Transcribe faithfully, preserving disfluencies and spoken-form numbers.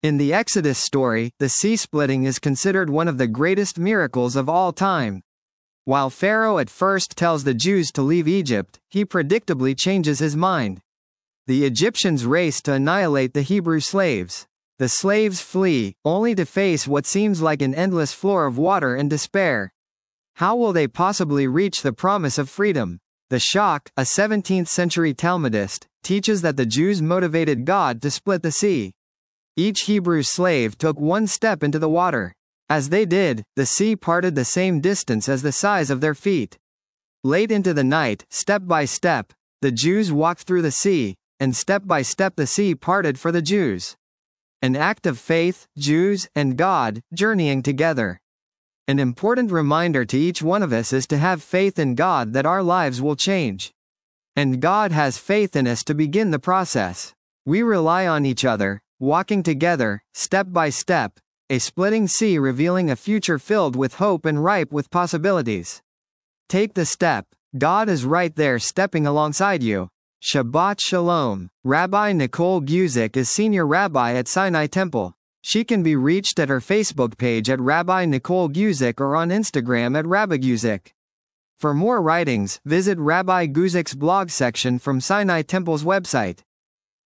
In the Exodus story, the sea splitting is considered one of the greatest miracles of all time. While Pharaoh at first tells the Jews to leave Egypt, he predictably changes his mind. The Egyptians race to annihilate the Hebrew slaves. The slaves flee, only to face what seems like an endless floor of water and despair. How will they possibly reach the promise of freedom? The Shach, a seventeenth century Talmudist, teaches that the Jews motivated God to split the sea. Each Hebrew slave took one step into the water. As they did, the sea parted the same distance as the size of their feet. Late into the night, step by step, the Jews walked through the sea, and step by step the sea parted for the Jews. An act of faith, Jews and God, journeying together. An important reminder to each one of us is to have faith in God that our lives will change. And God has faith in us to begin the process. We rely on each other, walking together, step by step, a splitting sea revealing a future filled with hope and ripe with possibilities. Take the step. God is right there stepping alongside you. Shabbat Shalom. Rabbi Nicole Guzik is Senior Rabbi at Sinai Temple. She can be reached at her Facebook page at Rabbi Nicole Guzik or on Instagram at Rabbi Guzik. For more writings, visit Rabbi Guzik's blog section from Sinai Temple's website.